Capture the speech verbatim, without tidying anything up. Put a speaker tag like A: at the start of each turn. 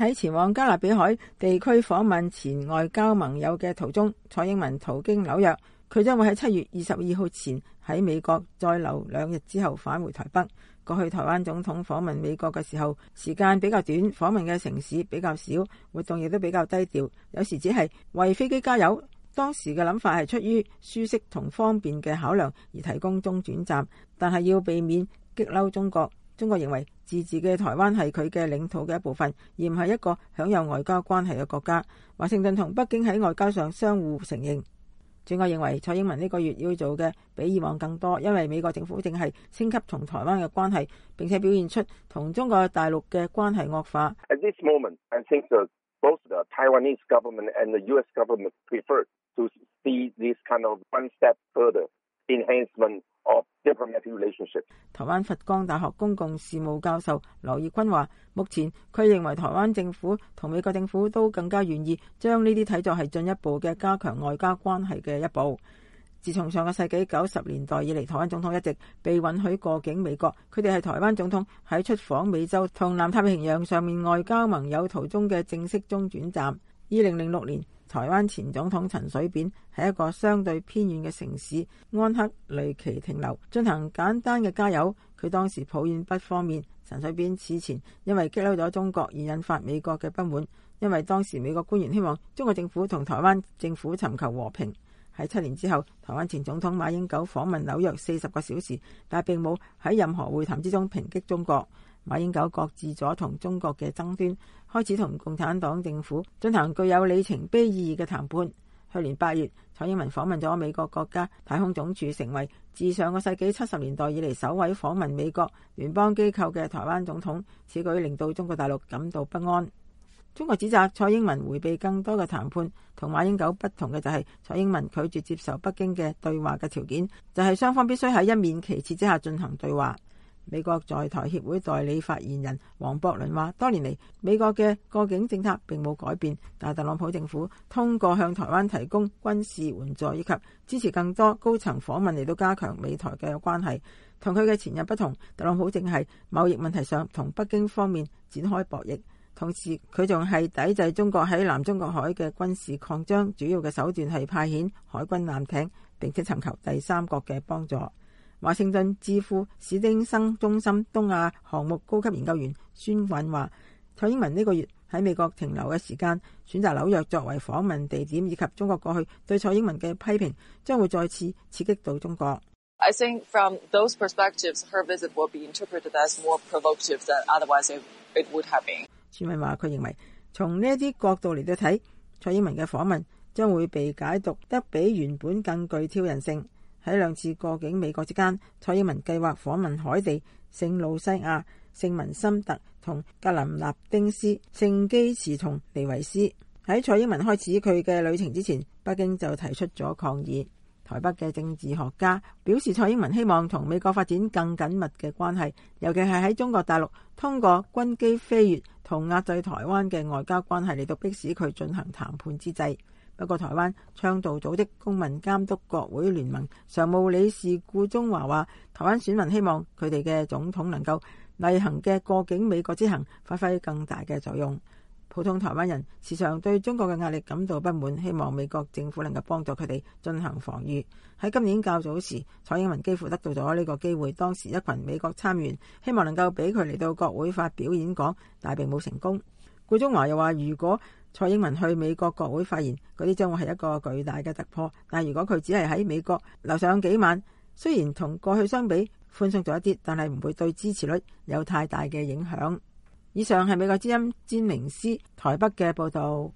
A: 喺前往加勒比海地區訪問前外交盟友嘅途中，蔡英文途經紐約，佢將會喺七月二十二號前喺美國再留兩日之後返回台北。過去台灣總統訪問美國嘅時候，時間比較短，訪問嘅城市比較少，活動亦都比較低調，有時只係為飛機加油。當時嘅諗法係出於舒適同方便嘅考量而提供中轉站，但係要避免激嬲中國。中國認為自治嘅台灣係佢嘅領土嘅一部分，而唔係一個享有外交關係嘅國家。華盛頓同北京喺外交上相互承認。專家認為蔡英文呢個月要做嘅比以往更多，因為美國政府正係升級同台灣嘅關係，並且表現出同中國大陸嘅關係惡化。
B: At this moment, I think that both the Taiwanese government and the U S government prefer to see this kind of one step further enhancement of diplomatic relationship.
A: 台灣佛光大學公共事務教授劉義坤話，目前佢認為台灣政府同美國政府都更加願意將呢啲睇作係進一步嘅加強外交關係嘅一步。自從上個世紀九十年代以嚟，台灣總統一直被允許過境美國，佢哋係台灣總統喺出訪美洲同南太平洋上面外交盟友途中嘅正式中轉站。二零零六年，台灣前總統陳水扁喺一個相對偏遠嘅城市安克雷奇停留，進行簡單嘅加油。佢當時抱怨不方便。陳水扁此前因為激嬲咗中國而引發美國嘅不滿，因為當時美國官員希望中國政府同台灣政府尋求和平。喺七年之後，台灣前總統馬英九訪問紐約四十個小時，但並冇喺任何會談之中抨擊中國。馬英九擱置咗同中國嘅爭端，開始同共產黨政府進行具有里程碑意義嘅談判。去年八月，蔡英文訪問咗美國國家太空總署，成為自上個世紀七十年代以嚟首位訪問美國聯邦機構嘅台灣總統。此舉令到中國大陸感到不安。中國指責蔡英文迴避更多嘅談判，同馬英九不同嘅就係蔡英文拒絕接受北京嘅對話嘅條件，就係雙方必須喺一面旗幟之下進行對話。美國在台協會代理發言人黃博倫話，多年嚟美國嘅過境政策並冇改變，但特朗普政府通過向台灣提供軍事援助以及支持更多高層訪問嚟到加強美台嘅關係。同佢嘅前任不同，特朗普正係貿易問題上同北京方面展開博弈，同時佢仲係抵制中國喺南中國海嘅軍事擴張，主要嘅手段係派遣海軍艦艇，並且尋求第三國嘅幫助。華盛頓智庫史丁生中心東亞項目高級研究員孫韻話，蔡英文呢個月喺美國停留嘅時間，選擇紐約作為訪問地點，以及中國過去對蔡英文嘅批評，將會再次刺激到中國。
C: I think from those perspectives, her visit will be interpreted as more provocative than otherwise it would have been.
A: 孫韻話，佢認為從呢一啲角度嚟到睇，蔡英文嘅訪問將會被解讀得比原本更具挑釁性。喺兩次過境美國之間，蔡英文計劃訪問海地、聖路西亞、聖文森特同格林納丁斯、聖基茨同尼維斯。喺蔡英文開始佢嘅旅程之前，北京就提出咗抗議。台北嘅政治學家表示，蔡英文希望同美國發展更緊密嘅關係，尤其係喺中國大陸通過軍機飛越同壓制台灣嘅外交關係嚟到迫使佢進行談判之際。不過台灣倡導組織公民監督國會聯盟常務理事顧中華話，台灣選民希望佢哋嘅總統能夠例行嘅過境美國之行發揮更大嘅作用。普通台灣人時常對中國嘅壓力感到不滿，希望美國政府能夠幫助佢哋進行防禦。喺今年較早時，蔡英文幾乎得到咗呢個機會，當時一群美國參議員希望能夠俾佢嚟到國會發表演講，但並冇成功。顧中華又話，如果蔡英文去美國國會發言，嗰啲將會係一個巨大嘅突破。但如果佢只係喺美國留上幾晚，雖然同過去相比寬鬆咗一啲，但係唔會對支持率有太大嘅影響。以上係美國之音詹明斯台北嘅報道。